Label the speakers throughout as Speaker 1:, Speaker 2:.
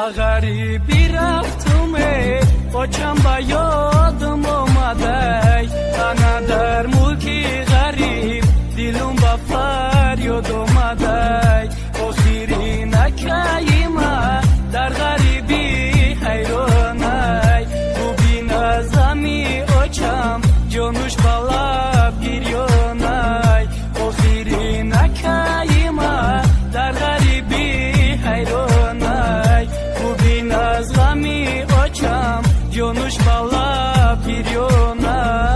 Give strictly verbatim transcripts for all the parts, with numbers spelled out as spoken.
Speaker 1: ما غریبی رفتمه بچم با یادم اومده تنها در ملکی غریب دلم با فریاد اومده آخری نکاییمه در غریبی حیرانه خوبی نظمی اوچم جانوش بالا گریانه آخری نکاییمه در غریبی حیرانه خوبی نظمی اوچم جانوش بالا گریانه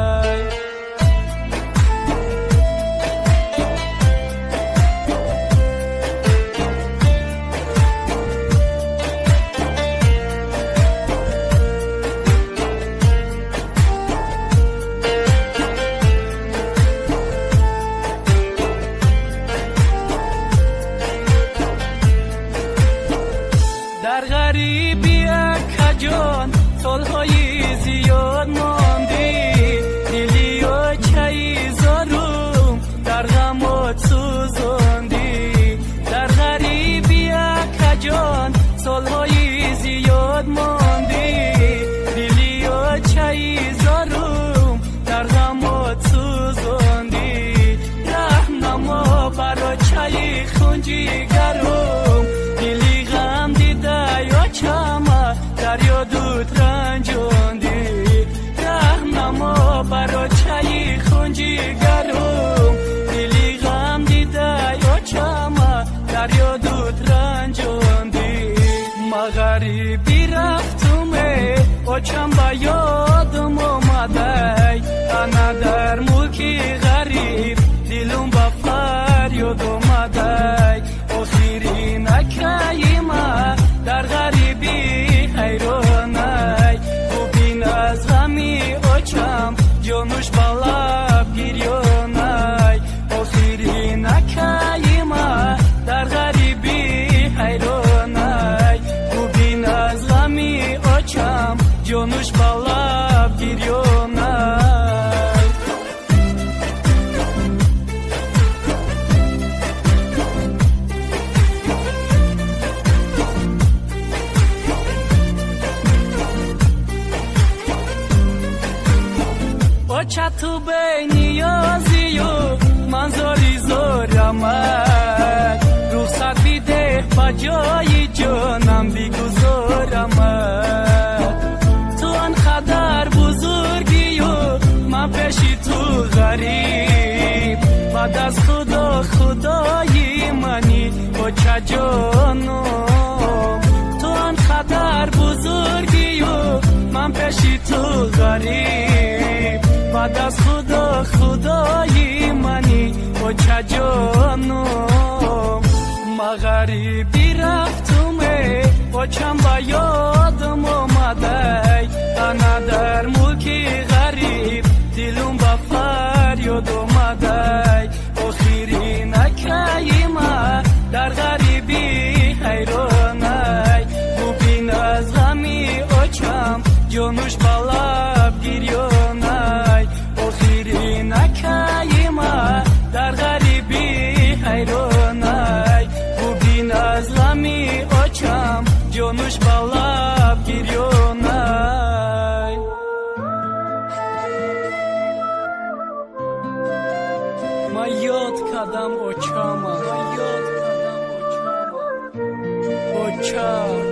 Speaker 1: در غریبی کجان سالهای زیاد ماندی دلی و چایی زارم در غمات سوزاندی در غریبی کجان سالهای زیاد ماندی دلی و چایی زارم در غمات سوزاندی رحمنما برا چایی خونجی گرم دلی غم دیده یا چما دریا دود رنجاندی رحمنما برا چایی خونجی گرم دلی غم دیده یا چما دریا دود رنجاندی ما غریبی رفتمه اوچم با یادم اومده انا در ملکی غریب دلم با فریاد اومده آخری نکاییمه در غریبی حیرانه خوبی نظمی اوچم جانوش بالا گریانه آخری نکاییمه در غریبی حیرانه خوبی نظمی اوچم جانوش بالا گریانه چطور به نیازی و منظاری زارمد رخصت بیده با جای جانم بگذارمد تو انقدر بزرگی و من پیشی تو غریب بعد از خدا خدای منی بچه جانم تو انقدر بزرگی و من پیشی تو غریب بعد از خدا خدای منی بچه جانم ما غریبی رفتمه بچم با یادم اومده انا در ملکی غریب دلم با فریاد اومده آخری نکاییمه در غریبی حیرانه خوبی نظمی اوچم جانوش بالا گریانه آخری نکاییمه در غریبی حیرانه خوبی نظمی اوچم جانوش بالا گریانه ما یاد کردم اوچم ما یاد کردم اوچم اوچم